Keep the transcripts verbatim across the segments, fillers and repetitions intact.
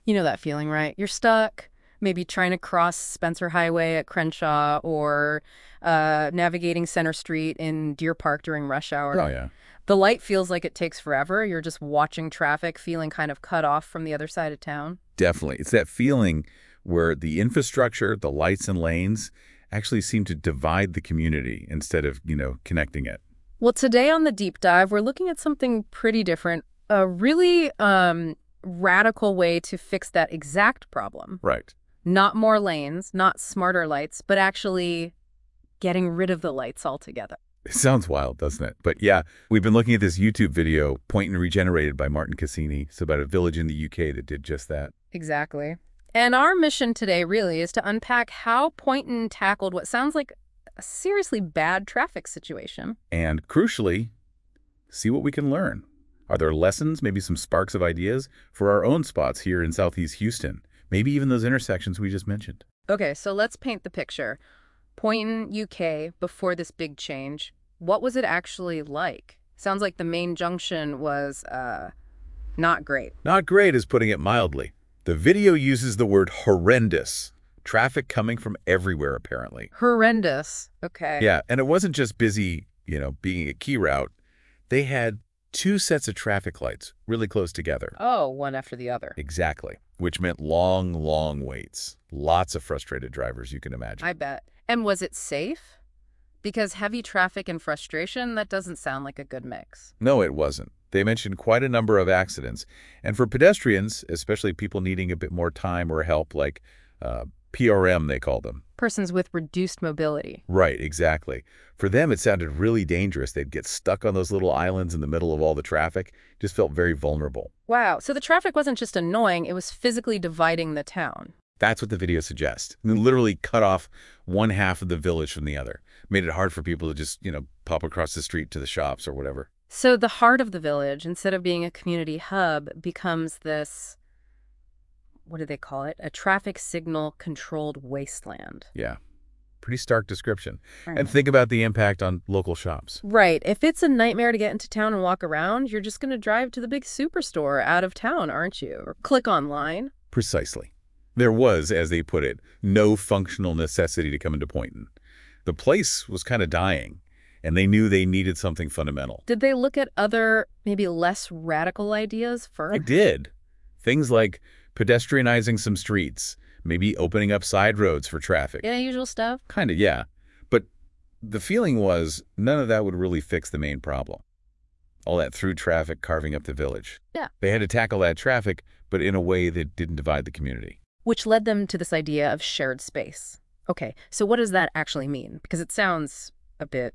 You know that feeling, right? You're stuck, maybe trying to cross Spencer Highway at Crenshaw or uh, navigating Center Street in Deer Park during rush hour. Oh, yeah. The light feels like it takes forever. You're just watching traffic, feeling kind of cut off from the other side of town. Definitely. It's that feeling where the infrastructure, the lights and lanes actually seem to divide the community instead of, you know, connecting it. Well, today on the deep dive, we're looking at something pretty different, a really um, radical way to fix that exact problem. Right. Not more lanes, not smarter lights, but actually getting rid of the lights altogether. It sounds wild, doesn't it? But yeah, we've been looking at this YouTube video, Point and Regenerated by Martin Cassini. It's about a village in the U K that did just that. Exactly. And our mission today really is to unpack how Poynton tackled what sounds like a seriously bad traffic situation. And crucially, see what we can learn. Are there lessons, maybe some sparks of ideas for our own spots here in Southeast Houston? Maybe even those intersections we just mentioned. Okay, so let's paint the picture. Poynton, U K, before this big change, what was it actually like? Sounds like the main junction was, uh, not great. Not great is putting it mildly. The video uses the word horrendous. Traffic coming from everywhere, apparently. Horrendous. Okay. Yeah, and it wasn't just busy, you know, being a key route. They had two sets of traffic lights really close together. Oh, one after the other. Exactly, which meant long, long waits. Lots of frustrated drivers, you can imagine. I bet. And was it safe? Because heavy traffic and frustration, that doesn't sound like a good mix. No, it wasn't. They mentioned quite a number of accidents. And for pedestrians, especially people needing a bit more time or help, like uh, P R M, they call them. Persons with reduced mobility. Right, exactly. For them, it sounded really dangerous. They'd get stuck on those little islands in the middle of all the traffic. Just felt very vulnerable. Wow, so the traffic wasn't just annoying, it was physically dividing the town. That's what the video suggests. They literally cut off one half of the village from the other. Made it hard for people to just, you know, pop across the street to the shops or whatever. So the heart of the village, instead of being a community hub, becomes this, what do they call it? A traffic signal controlled wasteland. Yeah. Pretty stark description. Right. And think about the impact on local shops. Right. If it's a nightmare to get into town and walk around, you're just going to drive to the big superstore out of town, aren't you? Or click online. Precisely. There was, as they put it, no functional necessity to come into Poynton. The place was kind of dying, and they knew they needed something fundamental. Did they look at other, maybe less radical ideas first? I did. Things like pedestrianizing some streets, maybe opening up side roads for traffic. Yeah, usual stuff. Kind of, yeah. But the feeling was none of that would really fix the main problem. All that through traffic carving up the village. Yeah. They had to tackle that traffic, but in a way that didn't divide the community. Which led them to this idea of shared space. Okay, so what does that actually mean? Because it sounds a bit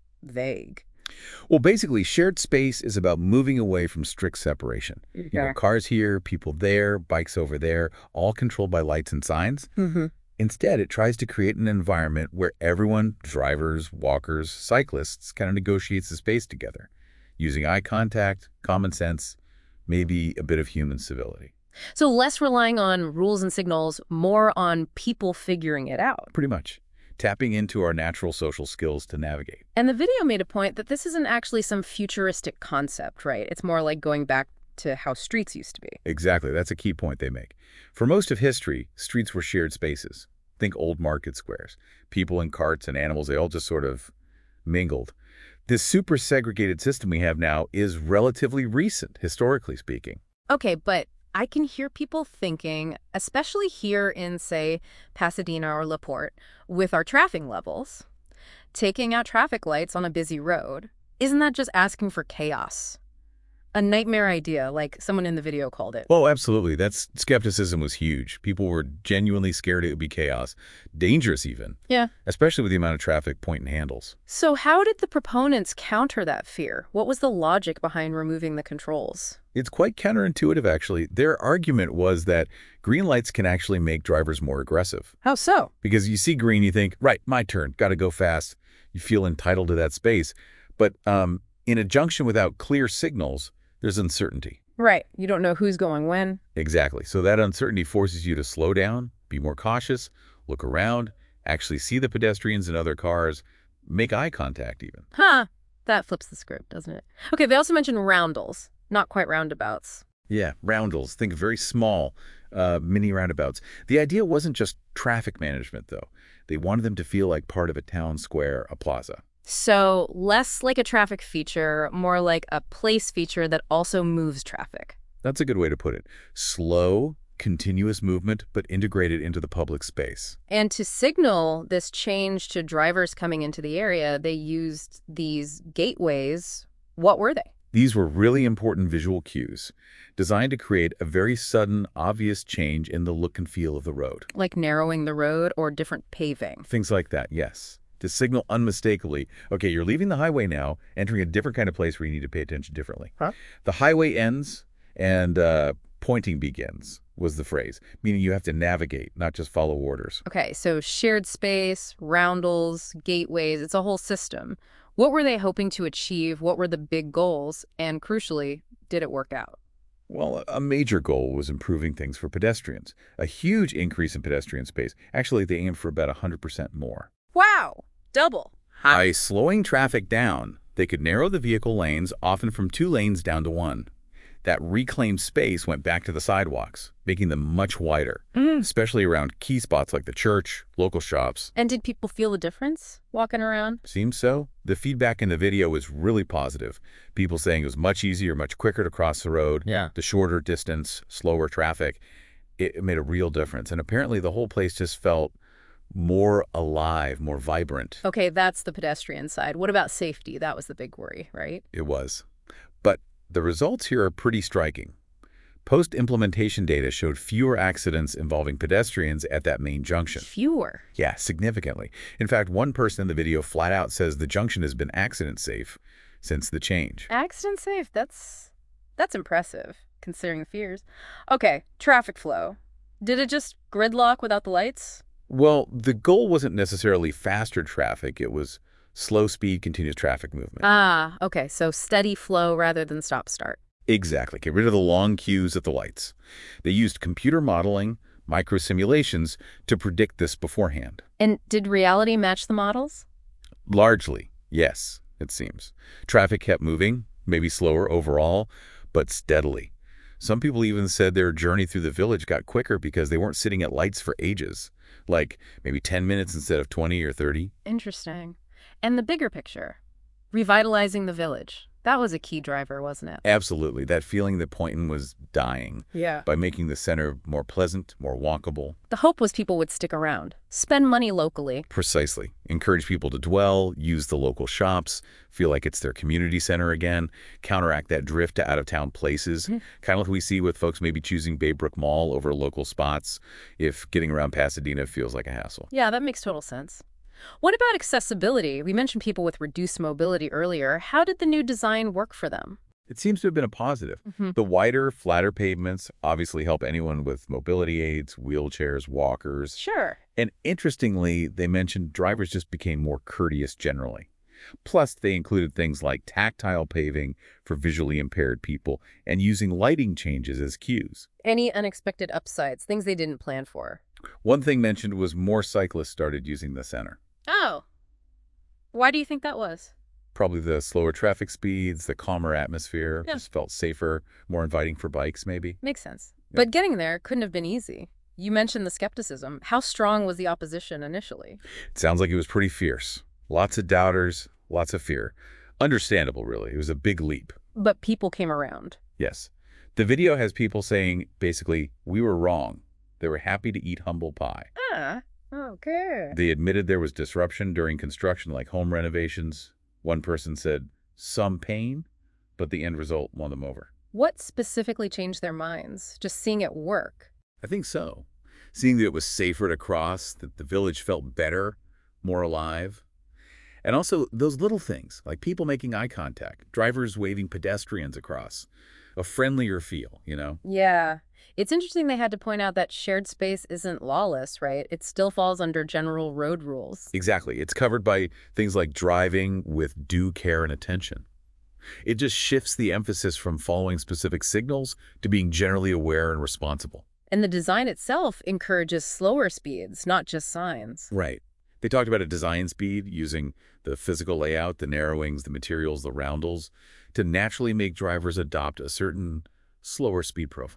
vague. Well, basically, shared space is about moving away from strict separation. You know, cars here, people there, bikes over there, all controlled by lights and signs. Mm-hmm. Instead, it tries to create an environment where everyone, drivers, walkers, cyclists, kind of negotiates the space together, using eye contact, common sense, maybe a bit of human civility. So less relying on rules and signals, more on people figuring it out. Pretty much. Tapping into our natural social skills to navigate. And the video made a point that this isn't actually some futuristic concept, right? It's more like going back to how streets used to be. Exactly. That's a key point they make. For most of history, streets were shared spaces. Think old market squares. People and carts and animals, they all just sort of mingled. This super segregated system we have now is relatively recent, historically speaking. Okay, but I can hear people thinking, especially here in, say, Pasadena or LaPorte, with our traffic levels, taking out traffic lights on a busy road, isn't that just asking for chaos? A nightmare idea, like someone in the video called it. Well, absolutely. That's skepticism was huge. People were genuinely scared it would be chaos. Dangerous even. Yeah. Especially with the amount of traffic Poynton handles. So how did the proponents counter that fear? What was the logic behind removing the controls? It's quite counterintuitive, actually. Their argument was that green lights can actually make drivers more aggressive. How so? Because you see green, you think, right, my turn, got to go fast. You feel entitled to that space. But um, in a junction without clear signals, there's uncertainty. Right. You don't know who's going when. Exactly. So that uncertainty forces you to slow down, be more cautious, look around, actually see the pedestrians and other cars, make eye contact even. Huh. That flips the script, doesn't it? Okay, they also mentioned roundels, not quite roundabouts. Yeah, roundels. Think very small, uh, mini roundabouts. The idea wasn't just traffic management, though. They wanted them to feel like part of a town square, a plaza. So less like a traffic feature, more like a place feature that also moves traffic. That's a good way to put it. Slow, continuous movement, but integrated into the public space. And to signal this change to drivers coming into the area, they used these gateways. What were they? These were really important visual cues, designed to create a very sudden, obvious change in the look and feel of the road. Like narrowing the road or different paving. Things like that, yes. To signal unmistakably, okay, you're leaving the highway now, entering a different kind of place where you need to pay attention differently. Huh? The highway ends and uh, pointing begins, was the phrase, meaning you have to navigate, not just follow orders. Okay, so shared space, roundels, gateways, it's a whole system. What were they hoping to achieve? What were the big goals? And crucially, did it work out? Well, a major goal was improving things for pedestrians. A huge increase in pedestrian space. Actually, they aimed for about one hundred percent more. Wow, double. By slowing traffic down, they could narrow the vehicle lanes, often from two lanes down to one. That reclaimed space went back to the sidewalks, making them much wider, Mm. especially around key spots like the church, local shops. And did people feel the difference walking around? Seems so. The feedback in the video was really positive. People saying it was much easier, much quicker to cross the road, Yeah. the shorter distance, slower traffic. It, it made a real difference. And apparently the whole place just felt more alive, more vibrant. Okay, that's the pedestrian side. What about safety? That was the big worry, right? It was. But the results here are pretty striking. Post-implementation data showed fewer accidents involving pedestrians at that main junction. Fewer. Yeah, significantly. In fact, one person in the video flat out says the junction has been accident safe since the change. Accident safe. That's that's impressive, considering the fears. Okay, traffic flow. Did it just gridlock without the lights? Well, the goal wasn't necessarily faster traffic. It was slow speed, continuous traffic movement. Ah, okay, so steady flow rather than stop-start. Exactly. Get rid of the long queues at the lights. They used computer modeling, micro-simulations to predict this beforehand. And did reality match the models? Largely, yes, it seems. Traffic kept moving, maybe slower overall, but steadily. Some people even said their journey through the village got quicker because they weren't sitting at lights for ages, like maybe ten minutes instead of twenty or thirty. Interesting. And the bigger picture, revitalizing the village. That was a key driver, wasn't it? Absolutely. That feeling that Poynton was dying Yeah. by making the center more pleasant, more walkable. The hope was people would stick around, spend money locally. Precisely. Encourage people to dwell, use the local shops, feel like it's their community center again, counteract that drift to out-of-town places, Mhm. kind of like we see with folks maybe choosing Baybrook Mall over local spots if getting around Pasadena feels like a hassle. Yeah, that makes total sense. What about accessibility? We mentioned people with reduced mobility earlier. How did the new design work for them? It seems to have been a positive. Mhm. The wider, flatter pavements obviously help anyone with mobility aids, wheelchairs, walkers. Sure. And interestingly, they mentioned drivers just became more courteous generally. Plus, they included things like tactile paving for visually impaired people and using lighting changes as cues. Any unexpected upsides, things they didn't plan for? One thing mentioned was more cyclists started using the center. Oh. Why do you think that was? Probably the slower traffic speeds, the calmer atmosphere, Yeah. just felt safer, more inviting for bikes maybe. Makes sense. Yeah. But getting there couldn't have been easy. You mentioned the skepticism. How strong was the opposition initially? It sounds like it was pretty fierce. Lots of doubters, lots of fear. Understandable, really. It was a big leap. But people came around. Yes. The video has people saying, basically, we were wrong. They were happy to eat humble pie. Ah, okay. They admitted there was disruption during construction, like home renovations. One person said, some pain, but the end result won them over. What specifically changed their minds? Just seeing it work? I think so. Seeing that it was safer to cross, that the village felt better, more alive. And also those little things, like people making eye contact, drivers waving pedestrians across. A friendlier feel, you know? Yeah. It's interesting they had to point out that shared space isn't lawless, right? It still falls under general road rules. Exactly. It's covered by things like driving with due care and attention. It just shifts the emphasis from following specific signals to being generally aware and responsible. And the design itself encourages slower speeds, not just signs. Right. They talked about a design speed using the physical layout, the narrowings, the materials, the roundels, to naturally make drivers adopt a certain slower speed profile.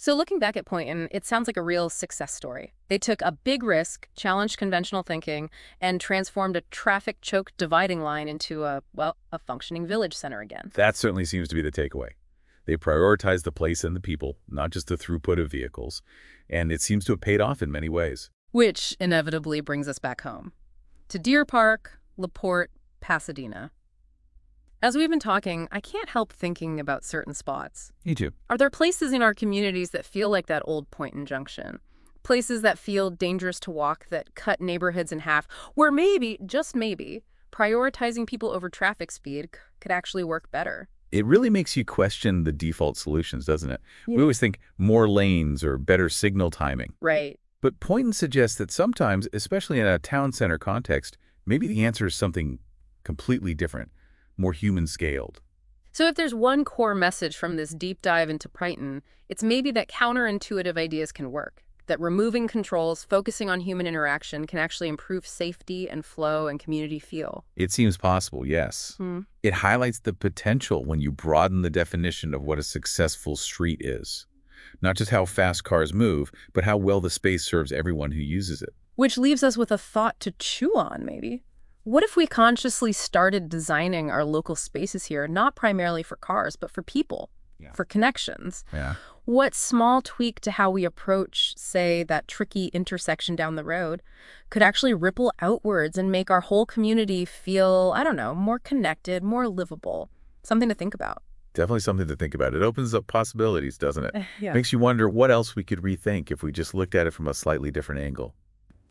So looking back at Poynton, it sounds like a real success story. They took a big risk, challenged conventional thinking, and transformed a traffic choke dividing line into a, well, a functioning village center again. That certainly seems to be the takeaway. They prioritized the place and the people, not just the throughput of vehicles, and it seems to have paid off in many ways. Which inevitably brings us back home. To Deer Park, LaPorte, Pasadena. As we've been talking, I can't help thinking about certain spots. Me too. Are there places in our communities that feel like that old Poynton Junction? Places that feel dangerous to walk, that cut neighborhoods in half, where maybe, just maybe, prioritizing people over traffic speed c- could actually work better? It really makes you question the default solutions, doesn't it? Yeah. We always think more lanes or better signal timing. Right. But Poynton suggests that sometimes, especially in a town center context, maybe the answer is something completely different, more human-scaled. So if there's one core message from this deep dive into Poynton, it's maybe that counterintuitive ideas can work, that removing controls, focusing on human interaction can actually improve safety and flow and community feel. It seems possible, yes. Hmm. It highlights the potential when you broaden the definition of what a successful street is. Not just how fast cars move, but how well the space serves everyone who uses it. Which leaves us with a thought to chew on, maybe. What if we consciously started designing our local spaces here, not primarily for cars, but for people, Yeah. for connections? Yeah. What small tweak to how we approach, say, that tricky intersection down the road could actually ripple outwards and make our whole community feel, I don't know, more connected, more livable? Something to think about. Definitely something to think about. It opens up possibilities, doesn't it? Yeah. Makes you wonder what else we could rethink if we just looked at it from a slightly different angle.